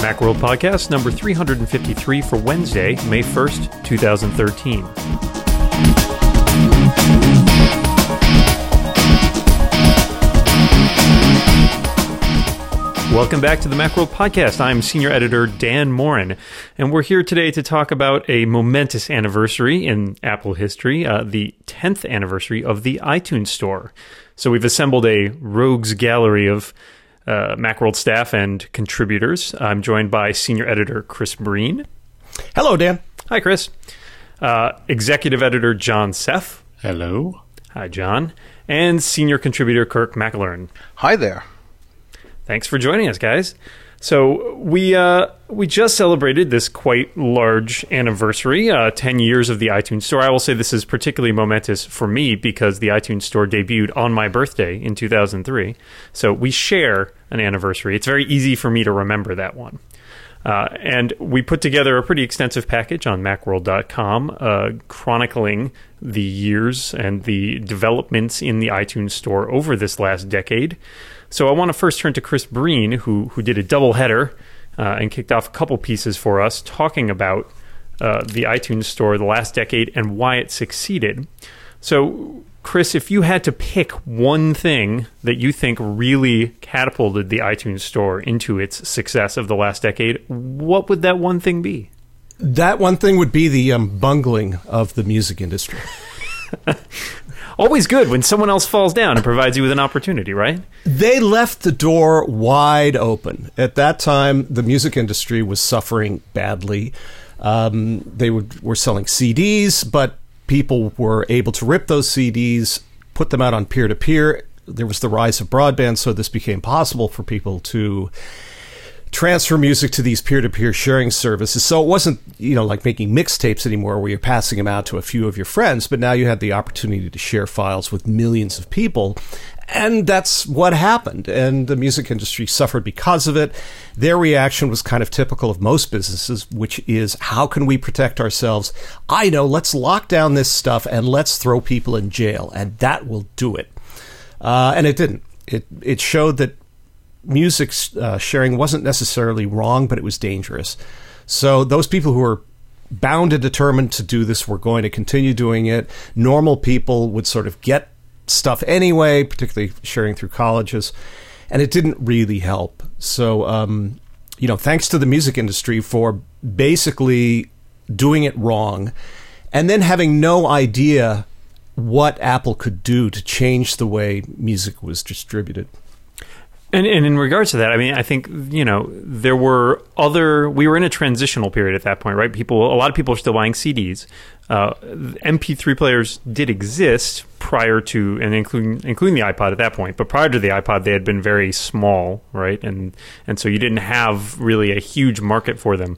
Macworld Podcast number 353 for Wednesday, May 1st, 2013. Welcome back to the Macworld Podcast. I'm Senior Editor Dan Morin, and we're here today to talk about a momentous anniversary in Apple history, the 10th anniversary of the iTunes Store. So we've assembled a rogues gallery of Macworld staff and contributors. I'm joined by Senior Editor Chris Breen. Hello, Dan. Hi, Chris. Executive Editor John Seff. Hello. Hi, John. And Senior Contributor Kirk McElern. Hi there. Thanks for joining us, guys. So we just celebrated this quite large anniversary, 10 years of the iTunes Store. I will say this is particularly momentous for me because the iTunes Store debuted on my birthday in 2003. So we share an anniversary. It's very easy for me to remember that one. And we put together a pretty extensive package on Macworld.com chronicling the years and the developments in the iTunes Store over this last decade. So I want to first turn to Chris Breen, who did a doubleheader and kicked off a couple pieces for us talking about the iTunes Store the last decade and why it succeeded. So, Chris, if you had to pick one thing that you think really catapulted the iTunes Store into its success of the last decade, what would that one thing be? That one thing would be the bungling of the music industry. Always good when someone else falls down and provides you with an opportunity, right? They left the door wide open. At that time, the music industry was suffering badly. They were selling CDs, but people were able to rip those CDs, put them out on peer-to-peer. There was the rise of broadband, so this became possible for people to transfer music to these peer-to-peer sharing services. So it wasn't, like making mixtapes anymore where you're passing them out to a few of your friends, but now you had the opportunity to share files with millions of people. And that's what happened. And the music industry suffered because of it. Their reaction was kind of typical of most businesses, which is, how can we protect ourselves? I know, let's lock down this stuff and let's throw people in jail. And that will do it. And it didn't. It showed that music sharing wasn't necessarily wrong, but it was dangerous. So those people who were bound and determined to do this were going to continue doing it. Normal people would sort of get stuff anyway, particularly sharing through colleges, and it didn't really help. So, thanks to the music industry for basically doing it wrong and then having no idea what Apple could do to change the way music was distributed. And in regards to that, I mean, I think, we were in a transitional period at that point, right? A lot of people are still buying CDs. MP3 players did exist prior to, and including the iPod at that point, but prior to the iPod, they had been very small, right? And so you didn't have really a huge market for them.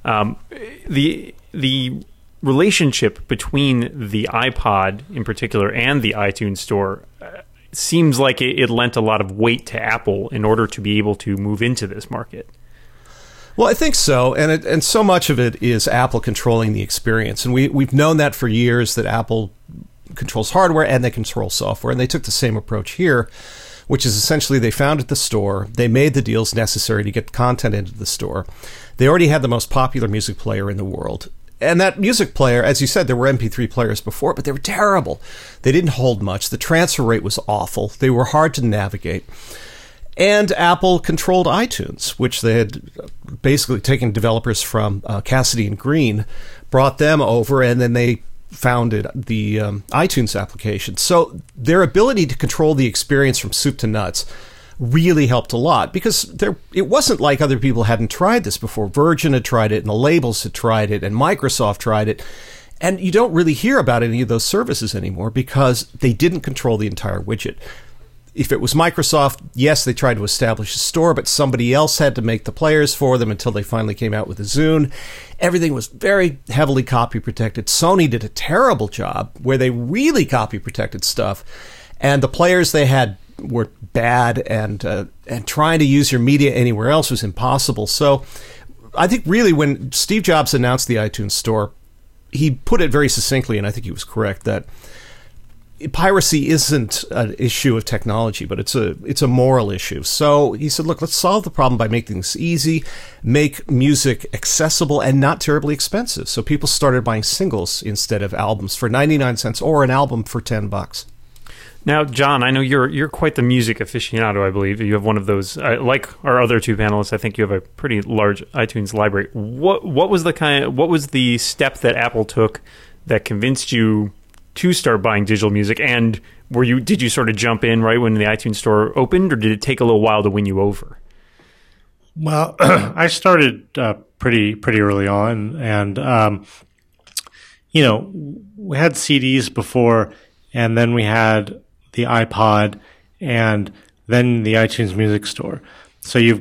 The relationship between the iPod in particular and the iTunes Store seems like it lent a lot of weight to Apple in order to be able to move into this market. Well, I think so, and so much of it is Apple controlling the experience, and we've known that for years, that Apple controls hardware and they control software, and they took the same approach here, which is essentially they founded the store, they made the deals necessary to get content into the store. They already had the most popular music player in the world. And that music player, as you said, there were MP3 players before, but they were terrible. They didn't hold much. The transfer rate was awful. They were hard to navigate. And Apple controlled iTunes, which they had basically taken developers from Cassidy and Green, brought them over, and then they founded the iTunes application. So their ability to control the experience from soup to nuts really helped a lot, because it wasn't like other people hadn't tried this before. Virgin had tried it, and the labels had tried it, and Microsoft tried it. And you don't really hear about any of those services anymore because they didn't control the entire widget. If it was Microsoft, yes, they tried to establish a store, but somebody else had to make the players for them until they finally came out with the Zune. Everything was very heavily copy protected. Sony did a terrible job where they really copy protected stuff, and the players they had were bad, and trying to use your media anywhere else was impossible. So I think really when Steve Jobs announced the iTunes Store, he put it very succinctly, and I think he was correct, that piracy isn't an issue of technology, but it's a moral issue. So he said, look, let's solve the problem by making this easy, make music accessible and not terribly expensive. So people started buying singles instead of albums for 99 cents or an album for $10. Now, John, I know you're quite the music aficionado, I believe. You have one of those, like our other two panelists, I think you have a pretty large iTunes library. What was the step that Apple took that convinced you to start buying digital music? And did you sort of jump in right when the iTunes store opened, or did it take a little while to win you over? Well, I started pretty early on, and we had CDs before, and then we had the iPod, and then the iTunes Music Store. So you're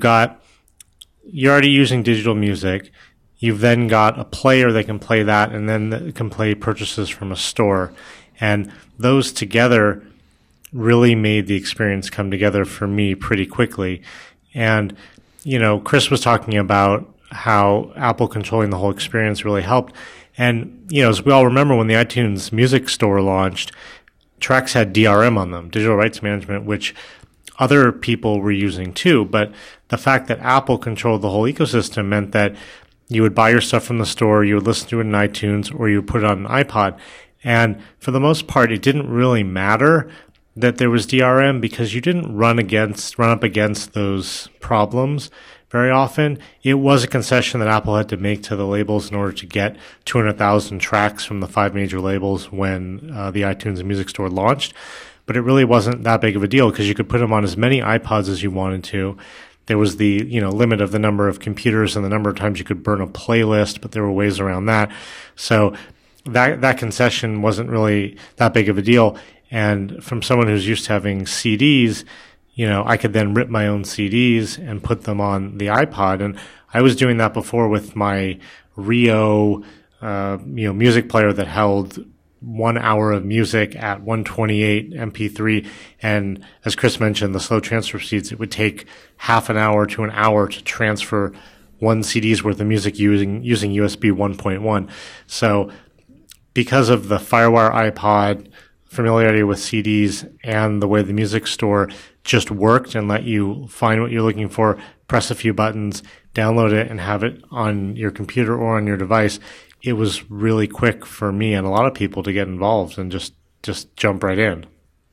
already using digital music. You've then got a player that can play that, and then it can play purchases from a store. And those together really made the experience come together for me pretty quickly. And, Chris was talking about how Apple controlling the whole experience really helped. And, as we all remember, when the iTunes Music Store launched, tracks had DRM on them, digital rights management, which other people were using too. But the fact that Apple controlled the whole ecosystem meant that you would buy your stuff from the store, you would listen to it in iTunes, or you would put it on an iPod. And for the most part, it didn't really matter that there was DRM because you didn't run up against those problems very often. It was a concession that Apple had to make to the labels in order to get 200,000 tracks from the 5 major labels when the iTunes Music Store launched. But it really wasn't that big of a deal because you could put them on as many iPods as you wanted to. There was the limit of the number of computers and the number of times you could burn a playlist, but there were ways around that. So that concession wasn't really that big of a deal. And from someone who's used to having CDs, I could then rip my own CDs and put them on the iPod. And I was doing that before with my Rio, music player that held 1 hour of music at 128 MP3. And as Chris mentioned, the slow transfer speeds, it would take half an hour to an hour to transfer one CD's worth of music using USB 1.1. So because of the FireWire iPod, familiarity with CDs, and the way the music store just worked and let you find what you're looking for, press a few buttons, download it, and have it on your computer or on your device, it was really quick for me and a lot of people to get involved and just jump right in.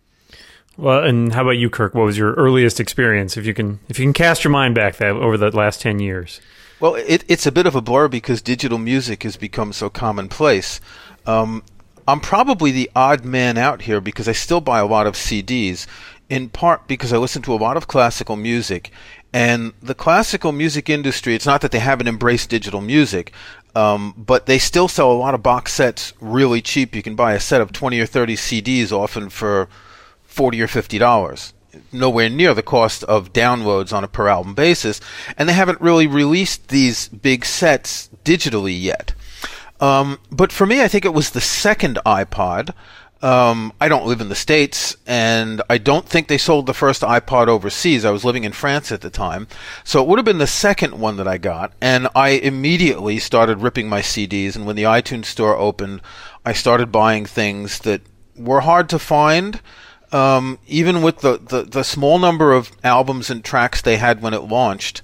Well, and how about you, Kirk? What was your earliest experience, if you can cast your mind back over the last 10 years? Well, it's a bit of a blur because digital music has become so commonplace. I'm probably the odd man out here because I still buy a lot of CDs, in part because I listen to a lot of classical music. And the classical music industry, it's not that they haven't embraced digital music, but they still sell a lot of box sets really cheap. You can buy a set of 20 or 30 CDs often for $40 or $50. Nowhere near the cost of downloads on a per album basis. And they haven't really released these big sets digitally yet. But for me, I think it was the second iPod. I don't live in the States, and I don't think they sold the first iPod overseas. I was living in France at the time. So it would have been the second one that I got, and I immediately started ripping my CDs, and when the iTunes store opened, I started buying things that were hard to find. Even with the small number of albums and tracks they had when it launched,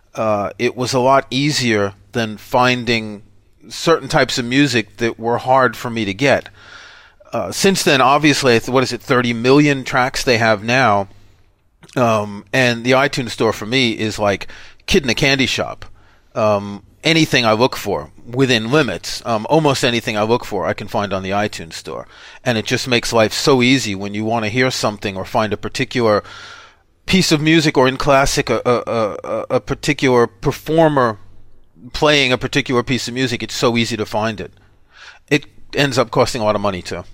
it was a lot easier than finding certain types of music that were hard for me to get. Since then, obviously, 30 million tracks they have now, and the iTunes store for me is like kid in a candy shop. Anything I look for, within limits, almost anything I look for, I can find on the iTunes store. And it just makes life so easy when you want to hear something or find a particular piece of music, or in classic, a particular performer playing a particular piece of music. It's so easy to find it. It ends up costing a lot of money too.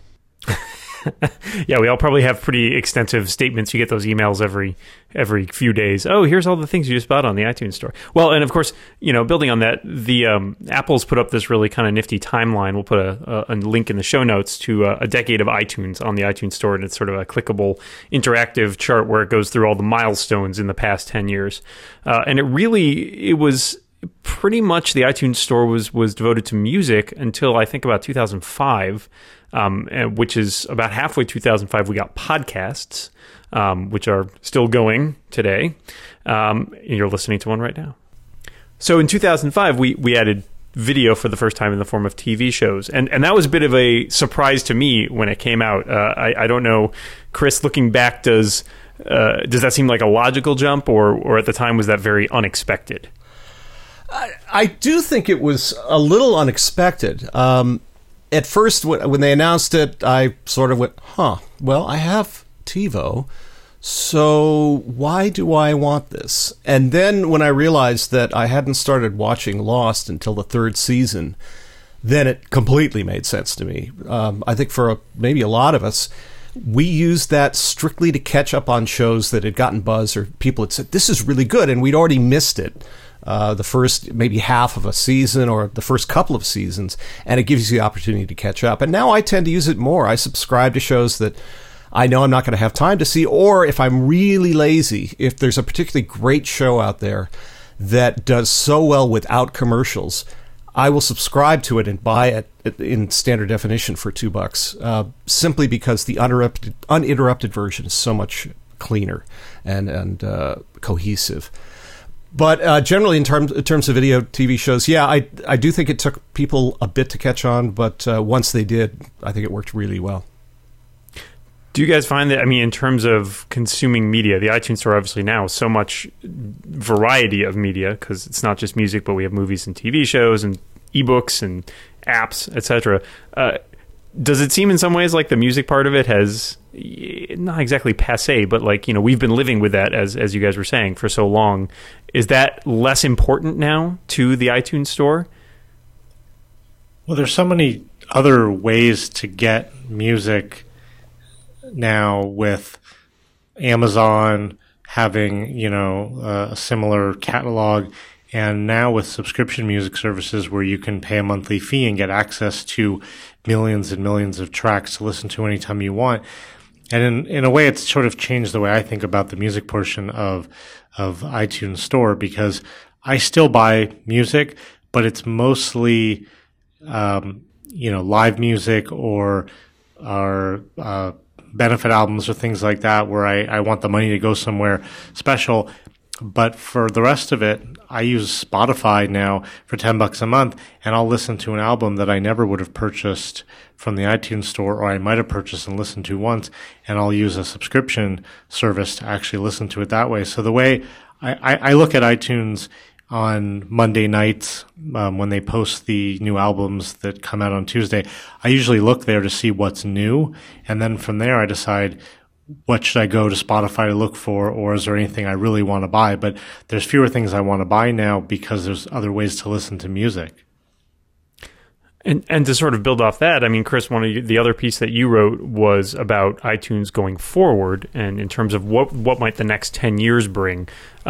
Yeah, we all probably have pretty extensive statements. You get those emails every few days. Oh, here's all the things you just bought on the iTunes store. Well, and of course, building on that, the Apple's put up this really kind of nifty timeline. We'll put a link in the show notes to a decade of iTunes on the iTunes store, and it's sort of a clickable, interactive chart where it goes through all the milestones in the past 10 years. And it was pretty much the iTunes store was devoted to music until I think about 2005. which is about halfway 2005. We got podcasts, which are still going today. You're listening to one right now. So in 2005, we added video for the first time in the form of TV shows. And that was a bit of a surprise to me when it came out. I don't know, Chris, looking back, does that seem like a logical jump, or at the time was that very unexpected? I do think it was a little unexpected. At first, when they announced it, I sort of went, well, I have TiVo, so why do I want this? And then when I realized that I hadn't started watching Lost until the third season, then it completely made sense to me. I think for maybe a lot of us, we used that strictly to catch up on shows that had gotten buzz, or people had said, this is really good, and we'd already missed it. The first maybe half of a season or the first couple of seasons, and it gives you the opportunity to catch up. And now I tend to use it more. I subscribe to shows that I know I'm not going to have time to see, or if I'm really lazy, if there's a particularly great show out there that does so well without commercials, I will subscribe to it and buy it in standard definition for $2, simply because the uninterrupted version is so much cleaner and cohesive. But generally, in terms of video TV shows, yeah, I do think it took people a bit to catch on, but once they did, I think it worked really well. Do you guys find that, in terms of consuming media, the iTunes Store obviously now so much variety of media, because it's not just music, but we have movies and TV shows and ebooks and apps, etc. Does it seem in some ways like the music part of it has, not exactly passé, but we've been living with that, as you guys were saying, for so long. Is that less important now to the iTunes Store? Well, there's so many other ways to get music now, with Amazon having, a similar catalog, and now with subscription music services where you can pay a monthly fee and get access to millions and millions of tracks to listen to anytime you want. And in a way, it's sort of changed the way I think about the music portion of iTunes Store, because I still buy music, but it's mostly, live music or benefit albums or things like that, where I want the money to go somewhere special. But for the rest of it, I use Spotify now for $10 a month, and I'll listen to an album that I never would have purchased from the iTunes Store, or I might have purchased and listened to once, and I'll use a subscription service to actually listen to it that way. So the way I look at iTunes on Monday nights, when they post the new albums that come out on Tuesday, I usually look there to see what's new. And then from there, I decide, what should I go to Spotify to look for, or is there anything I really want to buy? But there's fewer things I want to buy now because there's other ways to listen to music. And to sort of build off that, Chris, the other piece that you wrote was about iTunes going forward, and in terms of what might the next 10 years bring.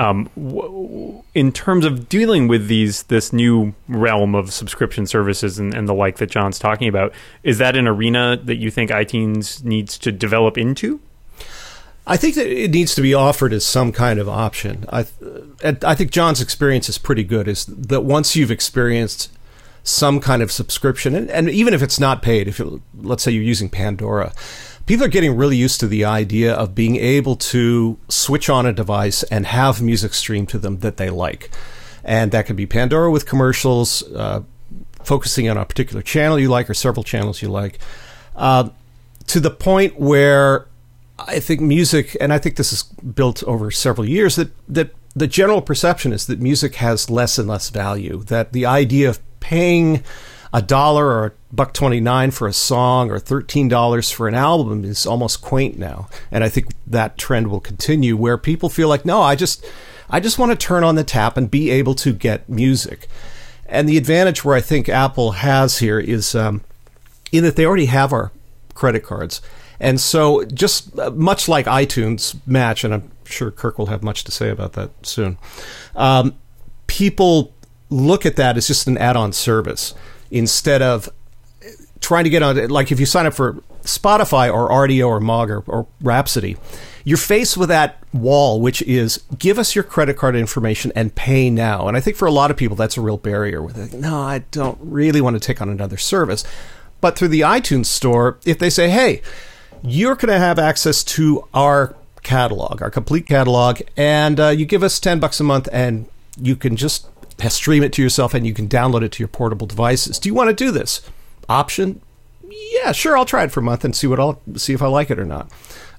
In terms of dealing with this new realm of subscription services and the like that John's talking about, is that an arena that you think iTunes needs to develop into? I think that it needs to be offered as some kind of option. I think John's experience is pretty good, is that once you've experienced some kind of subscription, and even if it's not paid, let's say you're using Pandora, people are getting really used to the idea of being able to switch on a device and have music streamed to them that they like. And that could be Pandora with commercials, focusing on a particular channel you like or several channels you like, to the point where I think music, and I think this is built over several years, that the general perception is that music has less and less value, that the idea of paying $1 or $1.29 for a song or $13 for an album is almost quaint now. And I think that trend will continue, where people feel like, no, I just want to turn on the tap and be able to get music. And the advantage where I think Apple has here is in that they already have our credit cards. And so just much like iTunes Match, and I'm sure Kirk will have much to say about that soon, people look at that as just an add-on service instead of trying to get on. Like if you sign up for Spotify or RDO or Mog or Rhapsody, you're faced with that wall, which is give us your credit card information and pay now. And I think for a lot of people, that's a real barrier with it. No, I don't really want to take on another service. But through the iTunes store, if they say, hey, you're going to have access to our catalog, our complete catalog, and you give us $10 a month, and you can just stream it to yourself, and you can download it to your portable devices. Do you want to do this? Option? Yeah, sure, I'll try it for a month and see if I like it or not.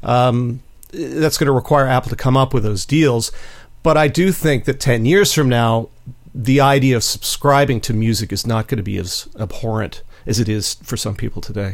That's going to require Apple to come up with those deals. But I do think that 10 years from now, the idea of subscribing to music is not going to be as abhorrent as it is for some people today.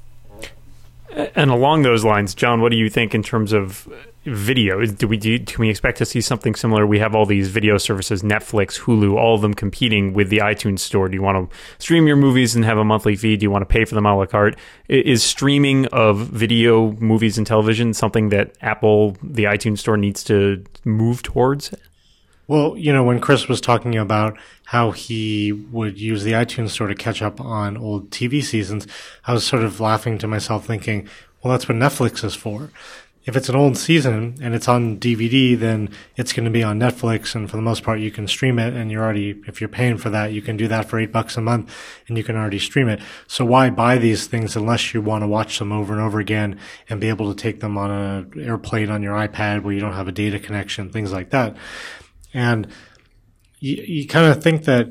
And along those lines, John, what do you think in terms of video? Can we expect to see something similar? We have all these video services, Netflix, Hulu, all of them competing with the iTunes store. Do you want to stream your movies and have a monthly fee? Do you want to pay for them a la carte? Is streaming of video, movies, and television something that Apple, the iTunes store, needs to move towards? Well, when Chris was talking about how he would use the iTunes store to catch up on old TV seasons, I was sort of laughing to myself thinking, well, that's what Netflix is for. If it's an old season and it's on DVD, then it's going to be on Netflix. And for the most part, you can stream it. And if you're paying for that, you can do that for $8 a month and you can already stream it. So why buy these things unless you want to watch them over and over again and be able to take them on an airplane on your iPad where you don't have a data connection, things like that. And you kind of think that,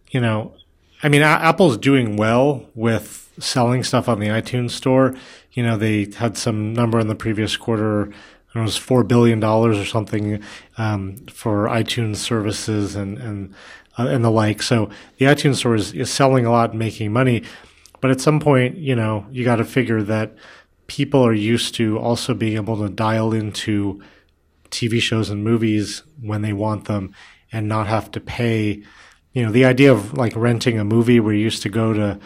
Apple's doing well with selling stuff on the iTunes store. They had some number in the previous quarter, it was $4 billion or something, for iTunes services and the like. So the iTunes store is selling a lot and making money. But at some point, you got to figure that people are used to also being able to dial into TV shows and movies when they want them and not have to pay. The idea of like renting a movie where you used to go to,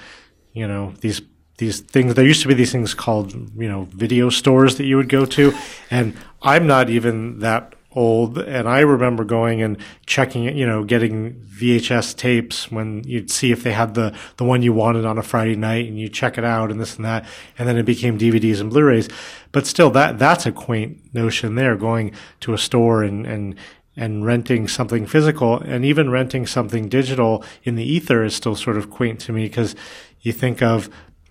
these things, there used to be these things called, video stores that you would go to. And I'm not even that old. And I remember going and checking it, getting VHS tapes when you'd see if they had the one you wanted on a Friday night and you check it out and this and that. And then it became DVDs and Blu-rays. But still, that's a quaint notion there, going to a store and renting something physical, and even renting something digital in the ether is still sort of quaint to me, because you think of,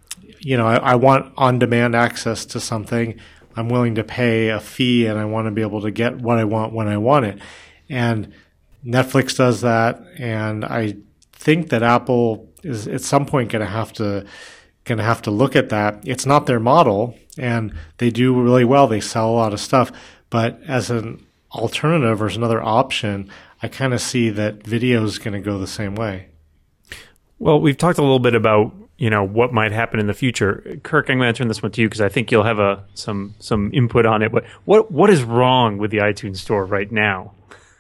I want on-demand access to something. I'm willing to pay a fee, and I want to be able to get what I want when I want it. And Netflix does that, and I think that Apple is at some point going to have to look at that. It's not their model, and they do really well. They sell a lot of stuff, but as an alternative or as another option, I kind of see that video is going to go the same way. Well, we've talked a little bit about what might happen in the future. Kirk, I'm going to turn this one to you because I think you'll have some input on it. But what is wrong with the iTunes store right now?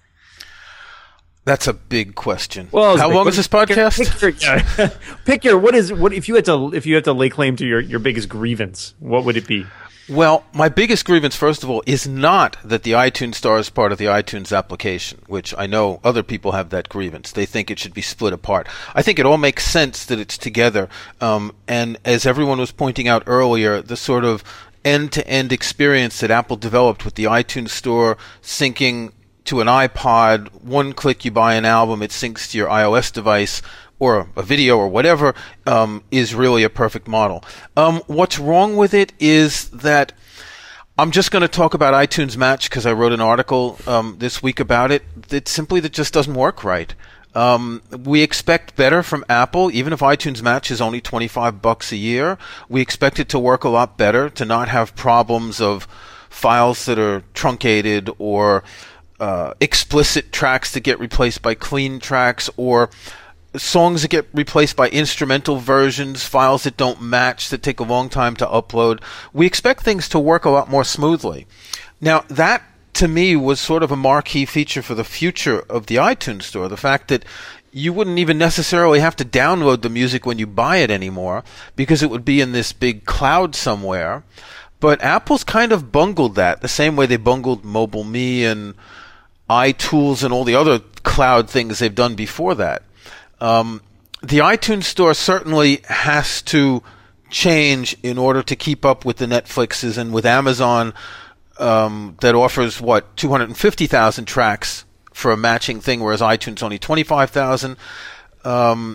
That's a big question. Well, how long is this podcast? Pick your what if you had to lay claim to your biggest grievance, what would it be? Well, my biggest grievance, first of all, is not that the iTunes Store is part of the iTunes application, which I know other people have that grievance. They think it should be split apart. I think it all makes sense that it's together. And as everyone was pointing out earlier, the sort of end-to-end experience that Apple developed with the iTunes Store syncing to an iPod, one click you buy an album, it syncs to your iOS device, or a video or whatever, is really a perfect model. What's wrong with it is that I'm just going to talk about iTunes Match because I wrote an article this week about it. It's simply that just doesn't work right. We expect better from Apple, even if iTunes Match is only $25 a year. We expect it to work a lot better, to not have problems of files that are truncated or explicit tracks that get replaced by clean tracks, or songs that get replaced by instrumental versions, files that don't match, that take a long time to upload. We expect things to work a lot more smoothly. Now, that, to me, was sort of a marquee feature for the future of the iTunes Store, the fact that you wouldn't even necessarily have to download the music when you buy it anymore, because it would be in this big cloud somewhere. But Apple's kind of bungled that, the same way they bungled MobileMe and iTools and all the other cloud things they've done before that. The iTunes Store certainly has to change in order to keep up with the Netflixes and with Amazon, that offers 250,000 tracks for a matching thing, whereas iTunes only 25,000.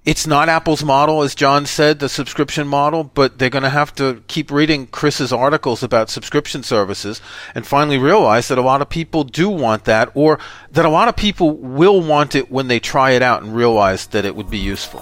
It's not Apple's model, as John said, the subscription model, but they're going to have to keep reading Chris's articles about subscription services and finally realize that a lot of people do want that, or that a lot of people will want it when they try it out and realize that it would be useful.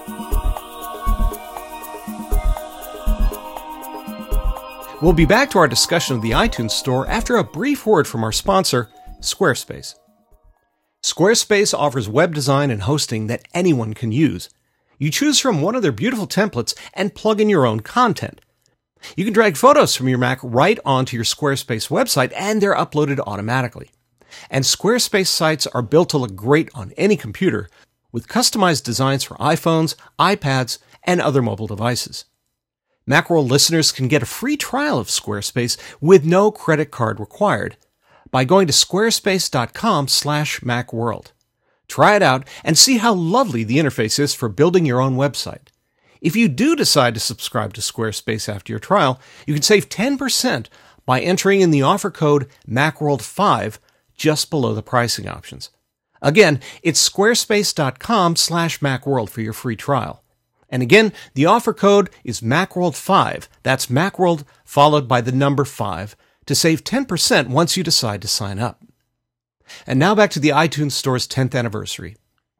We'll be back to our discussion of the iTunes Store after a brief word from our sponsor, Squarespace. Squarespace offers web design and hosting that anyone can use. You choose from one of their beautiful templates and plug in your own content. You can drag photos from your Mac right onto your Squarespace website, and they're uploaded automatically. And Squarespace sites are built to look great on any computer, with customized designs for iPhones, iPads, and other mobile devices. Macworld listeners can get a free trial of Squarespace with no credit card required by going to squarespace.com/Macworld. Try it out and see how lovely the interface is for building your own website. If you do decide to subscribe to Squarespace after your trial, you can save 10% by entering in the offer code Macworld5 just below the pricing options. Again, it's squarespace.com/Macworld for your free trial. And again, the offer code is Macworld5. That's Macworld followed by the number 5 to save 10% once you decide to sign up. And now back to the iTunes Store's 10th anniversary.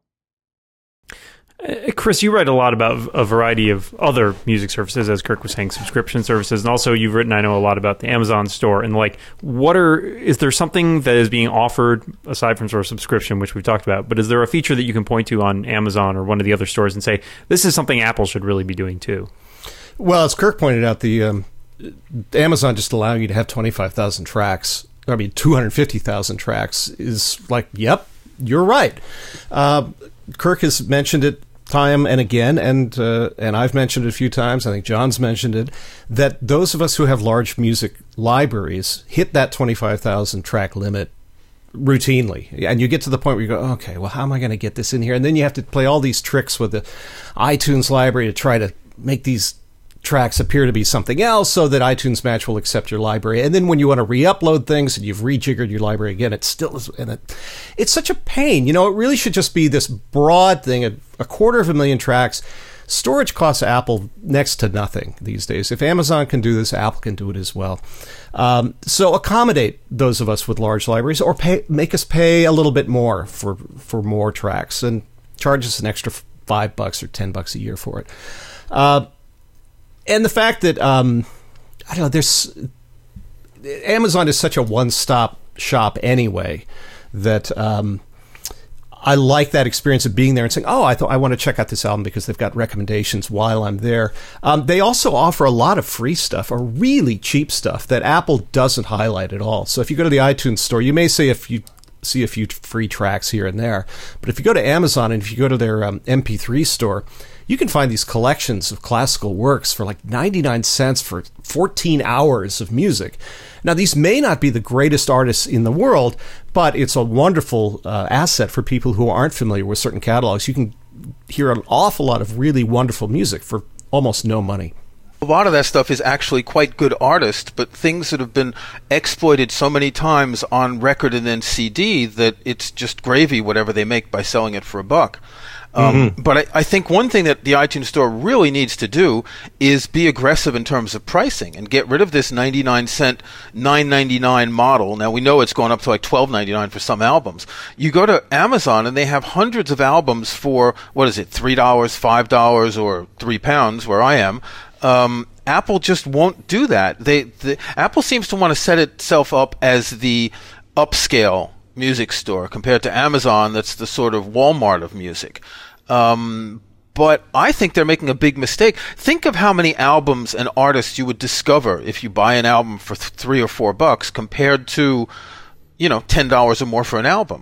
Chris, you write a lot about a variety of other music services, as Kirk was saying, subscription services, and also you've written, I know, a lot about the Amazon store. And like, is there something that is being offered aside from sort of subscription, which we've talked about, but is there a feature that you can point to on Amazon or one of the other stores and say, this is something Apple should really be doing too? Well, as Kirk pointed out, the Amazon just allowing you to have 25,000 tracks, 250,000 tracks is like, yep, you're right. Kirk has mentioned it time and again, and I've mentioned it a few times. I think John's mentioned it, that those of us who have large music libraries hit that 25,000 track limit routinely. And you get to the point where you go, okay, well, how am I going to get this in here? And then you have to play all these tricks with the iTunes library to try to make these tracks appear to be something else so that iTunes Match will accept your library. And then when you want to re-upload things and you've rejiggered your library again, it still is, and it's such a pain. You know, it really should just be this broad thing, a 250,000 tracks. Storage costs Apple next to nothing these days. If Amazon can do this, Apple can do it as well. So accommodate those of us with large libraries, or make us pay a little bit more for more tracks, and charge us an extra $5 or $10 a year for it. And the fact that, Amazon is such a one-stop shop anyway, that I like that experience of being there and saying, oh, I want to check out this album because they've got recommendations while I'm there. They also offer a lot of free stuff, or really cheap stuff that Apple doesn't highlight at all. So if you go to the iTunes store, you may see a few free tracks here and there. But if you go to Amazon and if you go to their MP3 store, you can find these collections of classical works for like 99 cents for 14 hours of music. Now, these may not be the greatest artists in the world, but it's a wonderful asset for people who aren't familiar with certain catalogs. You can hear an awful lot of really wonderful music for almost no money. A lot of that stuff is actually quite good artists, but things that have been exploited so many times on record and then CD that it's just gravy, whatever they make by selling it for $1. But I think one thing that the iTunes Store really needs to do is be aggressive in terms of pricing and get rid of this 99-cent, $9.99 model. Now, we know it's going up to like $12.99 for some albums. You go to Amazon and they have hundreds of albums for, what is it, $3, $5, or £3, where I am. Apple just won't do that. Apple seems to want to set itself up as the upscale music store compared to Amazon, that's the sort of Walmart of music. But I think they're making a big mistake. Think of how many albums and artists you would discover if you buy an album for $3 or $4 compared to, $10 or more for an album.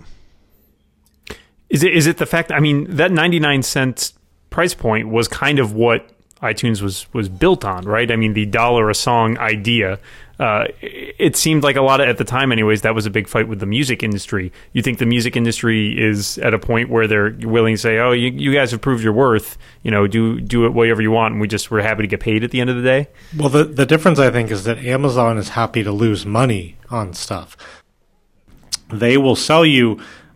Is it the fact, that 99 cents price point was kind of what iTunes was built on, right? The $1 a song idea. It seemed like a lot of, at the time anyways, that was a big fight with the music industry. You think the music industry is at a point where they're willing to say, oh, you guys have proved your worth, do it whatever you want, and we're happy to get paid at the end of the day? Well, the difference, I think, is that Amazon is happy to lose money on stuff. They will sell you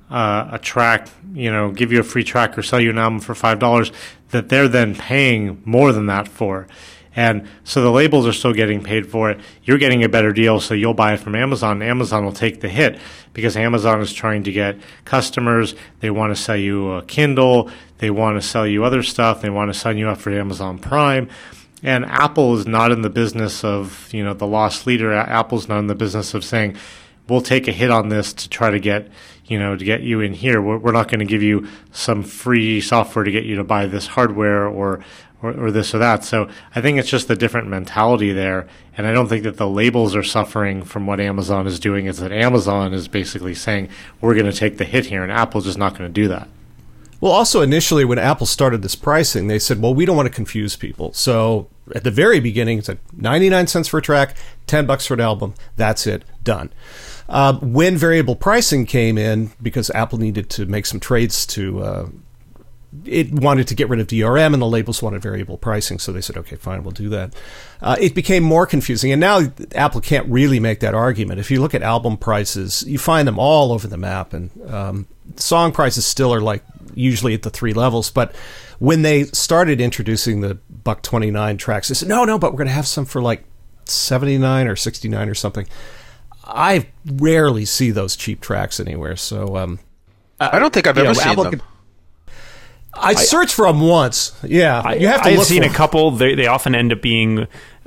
a track, give you a free track or sell you an album for $5, that they're then paying more than that for. And so the labels are still getting paid for it. You're getting a better deal, so you'll buy it from Amazon. Amazon will take the hit because Amazon is trying to get customers. They want to sell you a Kindle. They want to sell you other stuff. They want to sign you up for Amazon Prime. And Apple is not in the business of, the loss leader. Apple's not in the business of saying, we'll take a hit on this to try to get you in here. We're not going to give you some free software to get you to buy this hardware or this or that. So I think it's just a different mentality there. And I don't think that the labels are suffering from what Amazon is doing. It's that Amazon is basically saying, we're going to take the hit here, and Apple's just not going to do that. Well, also initially when Apple started this pricing, they said, well, we don't want to confuse people. So at the very beginning, it's like 99 cents for a track, $10 for an album. That's it. Done. When variable pricing came in, because Apple needed to make some trades it wanted to get rid of DRM, and the labels wanted variable pricing, so they said, okay, fine, we'll do that. It became more confusing, and now Apple can't really make that argument. If you look at album prices, you find them all over the map, and song prices still are like usually at the 3 levels, but when they started introducing the $1.29 tracks, they said, no, but we're going to have some for like 79 or 69 or something. I rarely see those cheap tracks anywhere, so I don't think I've ever seen them. I searched for them once. Yeah, you have to. I've seen a couple. They often end up being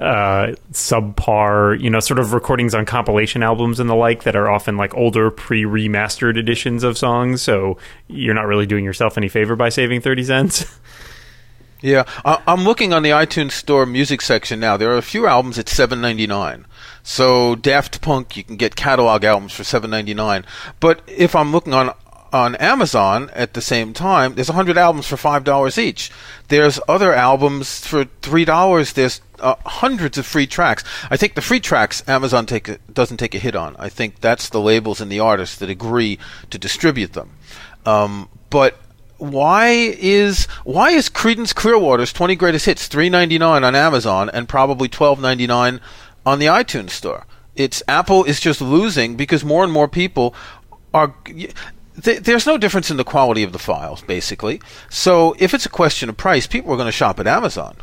subpar, sort of recordings on compilation albums and the like that are often like older pre-remastered editions of songs. So you're not really doing yourself any favor by saving 30 cents. Yeah, I'm looking on the iTunes Store music section now. There are a few albums at $7.99. So Daft Punk, you can get catalog albums for $7.99. But if I'm looking on Amazon at the same time, there's 100 albums for $5 each. There's other albums for $3. There's hundreds of free tracks. I think the free tracks Amazon doesn't take a hit on. I think that's the labels and the artists that agree to distribute them. But why is Creedence Clearwater's 20 Greatest Hits $3.99 on Amazon and probably $12.99 on the iTunes Store? Apple is just losing because more and more people are. There's no difference in the quality of the files, basically. So if it's a question of price, people are going to shop at Amazon.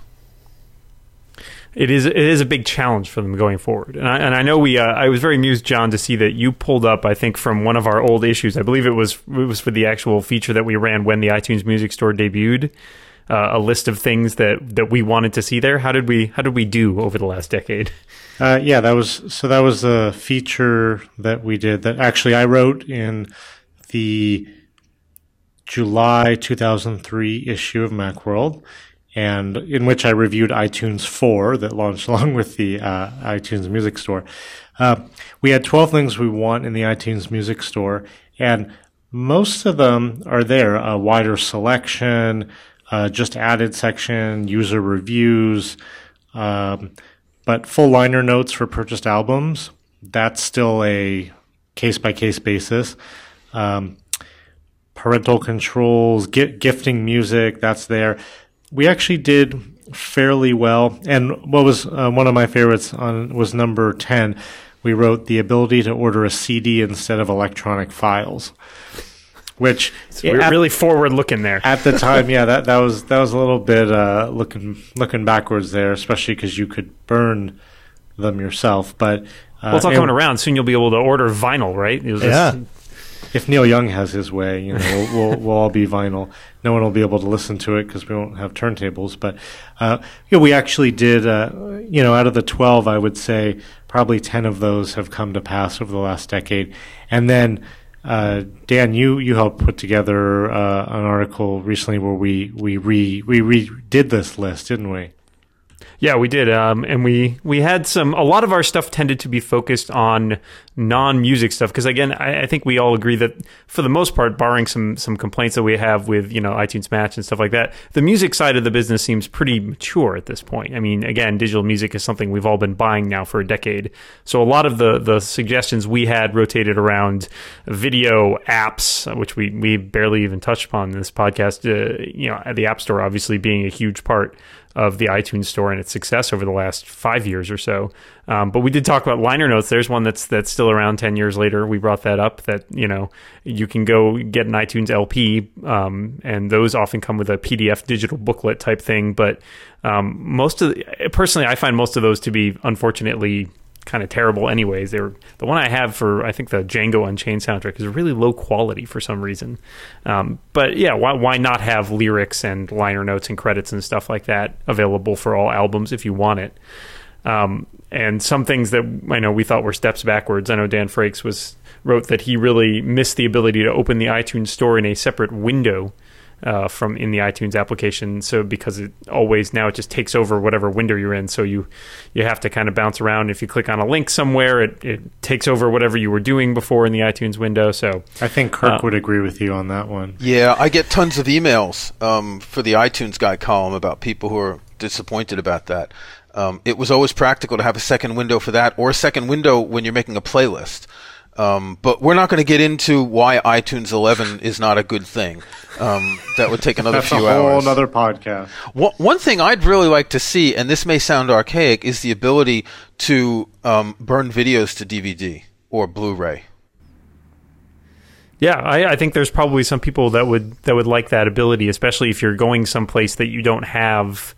It is a big challenge for them going forward. And I know I was very amused, John, to see that you pulled up, I think, from one of our old issues. I believe it was for the actual feature that we ran when the iTunes Music Store debuted, a list of things that we wanted to see there. How did we do over the last decade? Yeah, that was a feature that we did that actually I wrote in the July 2003 issue of Macworld, and in which I reviewed iTunes 4 that launched along with the iTunes Music Store. We had 12 things we want in the iTunes Music Store, and most of them are there. A wider selection, just added section, user reviews, but full liner notes for purchased albums, that's still a case-by-case basis. Parental controls, gifting music, that's there. We actually did fairly well. And what was one of my favorites was number 10. We wrote the ability to order a CD instead of electronic files, which we're really forward looking there. At the time, yeah, that was a little bit looking backwards there, especially because you could burn them yourself. But well, it's all coming around. Soon you'll be able to order vinyl, right? If Neil Young has his way, we'll all be vinyl. No one will be able to listen to it because we won't have turntables. But we actually did. Out of the 12, I would say probably 10 of those have come to pass over the last decade. And then, Dan, you helped put together an article recently where we redid this list, didn't we? Yeah, we did, and we had a lot of our stuff tended to be focused on non-music stuff, because again, I think we all agree that for the most part, barring some complaints that we have with iTunes Match and stuff like that, the music side of the business seems pretty mature at this point. I mean, again, digital music is something we've all been buying now for a decade, so a lot of the suggestions we had rotated around video apps, which we barely even touched upon in this podcast. The App Store obviously being a huge part of the iTunes Store and its success over the last 5 years or so. But we did talk about liner notes. There's one that's still around 10 years later. We brought that up, that, you can go get an iTunes LP, and those often come with a PDF digital booklet type thing. But personally, I find most of those to be, unfortunately, kind of terrible anyways. The one I have for, I think, the Django Unchained soundtrack is really low quality for some reason. But yeah, why not have lyrics and liner notes and credits and stuff like that available for all albums if you want it? And some things that I know we thought were steps backwards. I know Dan Frakes wrote that he really missed the ability to open the iTunes Store in a separate window from in the iTunes application. So because it just takes over whatever window you're in. So you have to kind of bounce around. If you click on a link somewhere, it takes over whatever you were doing before in the iTunes window. So I think Kirk would agree with you on that one. Yeah, I get tons of emails for the iTunes Guy column about people who are disappointed about that. It was always practical to have a second window for that, or a second window when you're making a playlist. But we're not going to get into why iTunes 11 is not a good thing. That would take another few hours. That's a whole other podcast. One thing I'd really like to see, and this may sound archaic, is the ability to burn videos to DVD or Blu-ray. Yeah, I think there's probably some people that would like that ability, especially if you're going someplace that you don't have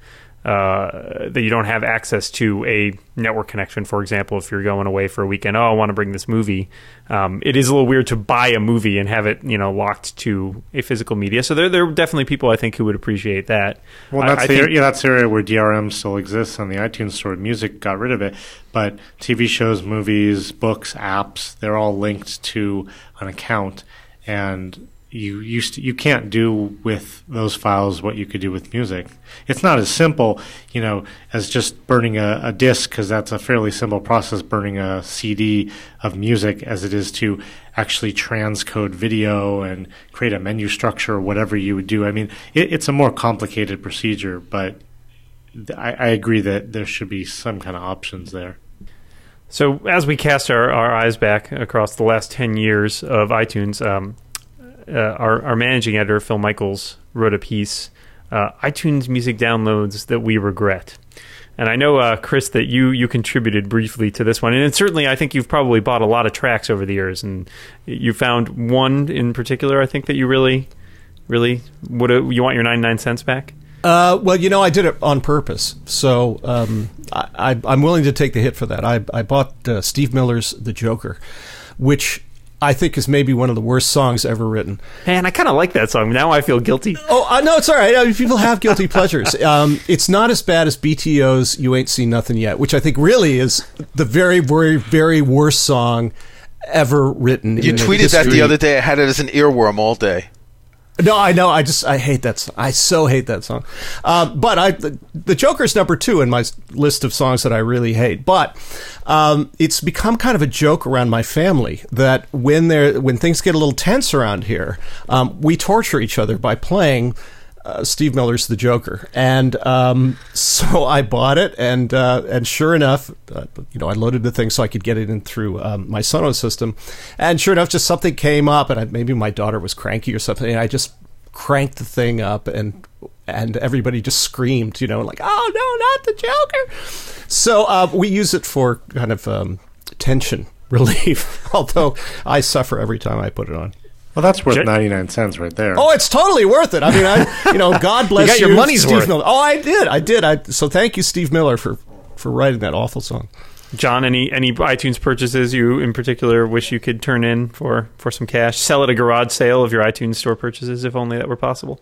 access to a network connection. For example, if you're going away for a weekend, I want to bring this movie. It is a little weird to buy a movie and have it, locked to a physical media. So there are definitely people, I think, who would appreciate that. Well, that's the area where DRM still exists on the iTunes Store. Music got rid of it, but TV shows, movies, books, apps, they're all linked to an account, and you can't do with those files what you could do with music. It's not as simple, as just burning a disc, because that's a fairly simple process, burning a CD of music, as it is to actually transcode video and create a menu structure or whatever you would do. I mean, it's a more complicated procedure, but I agree that there should be some kind of options there. So as we cast our eyes back across the last 10 years of iTunes, our managing editor, Phil Michaels, wrote a piece, iTunes music downloads that we regret. And I know, Chris, that you contributed briefly to this one. And certainly, I think you've probably bought a lot of tracks over the years. And you found one in particular, I think, that you really you want your 99 cents back? Well, I did it on purpose. So I'm willing to take the hit for that. I bought Steve Miller's The Joker, which I think is maybe one of the worst songs ever written. Man, I kind of like that song. Now I feel guilty. Oh, no, it's all right. I mean, people have guilty pleasures. It's not as bad as BTO's You Ain't Seen Nothing Yet, which I think really is the very, very, very worst song ever written. You tweeted that the other day. I had it as an earworm all day. No, I know. I hate that song. I so hate that song. But the Joker's number 2 in my list of songs that I really hate. But it's become kind of a joke around my family that when things get a little tense around here, we torture each other by playing Steve Miller's The Joker. And so I bought it, and sure enough, I loaded the thing so I could get it in through my Sonos system. And sure enough, just something came up, and maybe my daughter was cranky or something, and I just cranked the thing up, and everybody just screamed, like, oh, no, not The Joker. So we use it for kind of tension relief, although I suffer every time I put it on. Well, that's worth 99 cents right there. Oh, it's totally worth it. I mean, God bless you. You got your money's Steve worth. Miller. Oh, I did. So thank you, Steve Miller, for writing that awful song. John, any iTunes purchases you in particular wish you could turn in for some cash? Sell at a garage sale of your iTunes Store purchases, if only that were possible.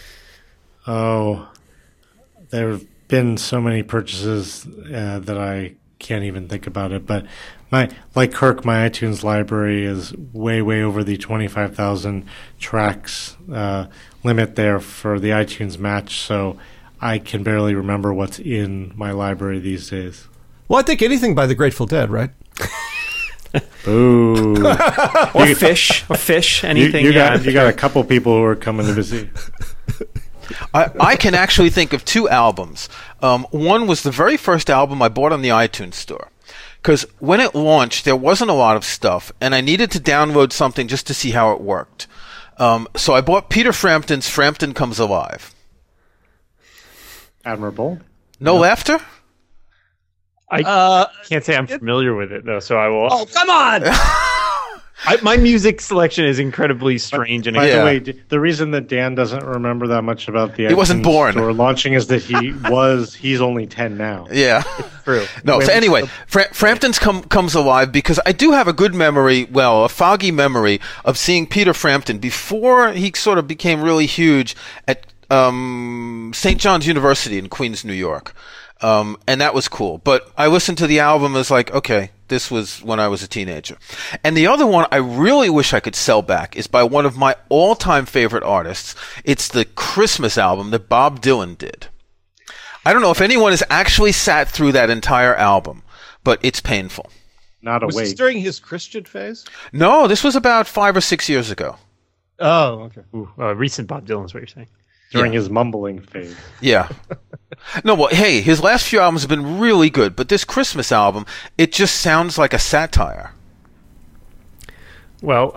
Oh, there have been so many purchases that I can't even think about it. But like Kirk, my iTunes library is way, way over the 25,000 tracks limit there for the iTunes Match. So I can barely remember what's in my library these days. Well, I think anything by the Grateful Dead, right? Ooh. or fish, anything. You got a couple people who are coming to visit. I can actually think of 2 albums. One was the very first album I bought on the iTunes Store. Because when it launched, there wasn't a lot of stuff, and I needed to download something just to see how it worked. So I bought Peter Frampton's Frampton Comes Alive. Admirable. No laughter? I can't say I'm familiar with it, though, so I will... Oh, come on! My music selection is incredibly strange. And By Yeah. the way, the reason that Dan doesn't remember that much about the He wasn't iTunes born. Store launching is that he's only 10 now. Yeah. true. No, so anyway, Frampton's comes alive because I do have a good memory, a foggy memory of seeing Peter Frampton before he sort of became really huge at St. John's University in Queens, New York. And that was cool. But I listened to the album and was like, okay, this was when I was a teenager. And the other one I really wish I could sell back is by one of my all-time favorite artists. It's the Christmas album that Bob Dylan did. I don't know if anyone has actually sat through that entire album, but it's painful. Not Was this awake. during his Christian phase? No, this was about 5 or 6 years ago. Oh, okay. Ooh, recent Bob Dylan is what you're saying. During his mumbling phase. Yeah. No, well, hey, his last few albums have been really good, but this Christmas album, it just sounds like a satire. Well,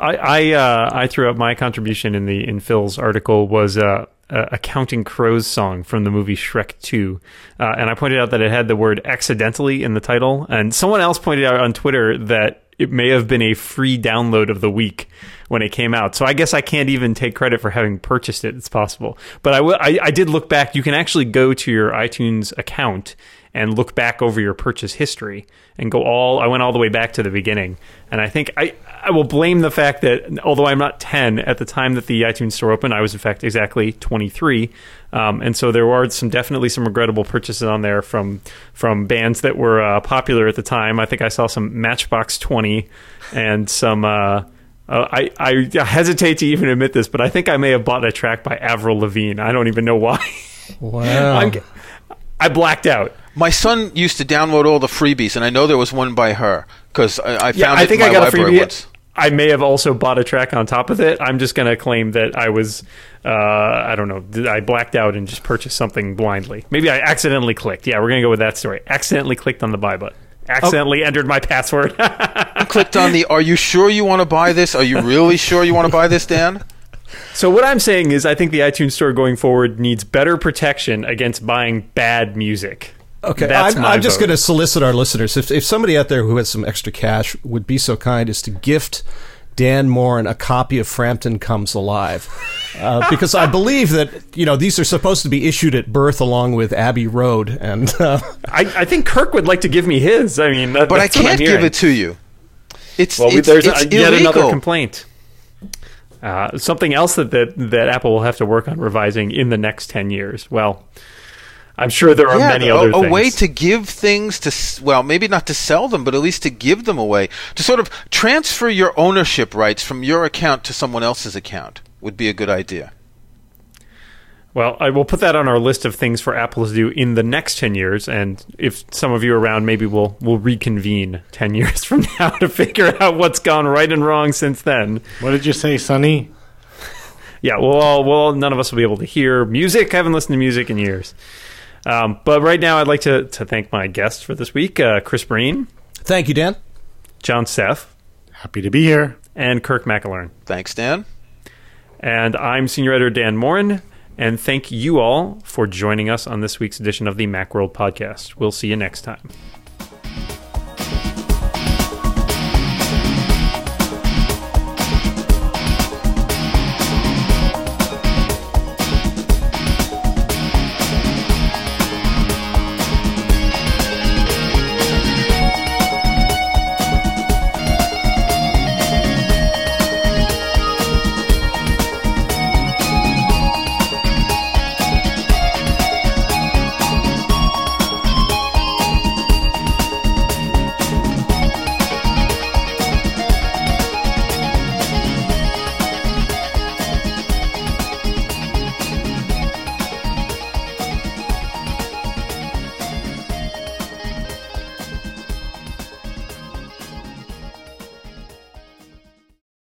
I threw out my contribution in Phil's article was a Counting Crows song from the movie Shrek 2. And I pointed out that it had the word accidentally in the title. And someone else pointed out on Twitter that it may have been a free download of the week when it came out. So I guess I can't even take credit for having purchased it. It's possible. But I did look back. You can actually go to your iTunes account and look back over your purchase history and I went all the way back to the beginning. And I think I will blame the fact that although I'm not 10 at the time that the iTunes store opened, I was in fact exactly 23. And so there were definitely some regrettable purchases on there from bands that were popular at the time. I think I saw some Matchbox 20 and some, I hesitate to even admit this, but I think I may have bought a track by Avril Lavigne. I don't even know why. Wow. I blacked out. My son used to download all the freebies, and I know there was one by her, because I found it think in my I got a library freebie. once. I may have also bought a track on top of it. I'm just going to claim that I was, I don't know, I blacked out and just purchased something blindly. Maybe I accidentally clicked. Yeah, we're going to go with that story. Accidentally clicked on the buy button. Accidentally entered my password. I clicked on the, are you sure you want to buy this? Are you really sure you want to buy this, Dan? So what I'm saying is I think the iTunes store going forward needs better protection against buying bad music. Okay, That's my I'm just vote. going to solicit our listeners. If somebody out there who has some extra cash would be so kind as to gift Dan Morin a copy of Frampton Comes Alive, because I believe that these are supposed to be issued at birth along with Abbey Road, and I think Kirk would like to give me his. I mean, But I that's what I'm can't give hearing. it to you. It's There's it's yet illegal. another complaint. Something else that Apple will have to work on revising in the next 10 years. Well, I'm sure there are many other things. A way to give things to, maybe not to sell them, but at least to give them away. To sort of transfer your ownership rights from your account to someone else's account would be a good idea. Well, I will put that on our list of things for Apple to do in the next 10 years. And if some of you are around, maybe we'll reconvene 10 years from now to figure out what's gone right and wrong since then. What did you say, Sonny? Yeah, none of us will be able to hear music. I haven't listened to music in years. But right now, I'd like to thank my guests for this week, Chris Breen. thank you, Dan. John Seff. Happy to be here. And Kirk McElern. Thanks, Dan. And I'm Senior Editor Dan Morin. And thank you all for joining us on this week's edition of the Macworld Podcast. We'll see you next time.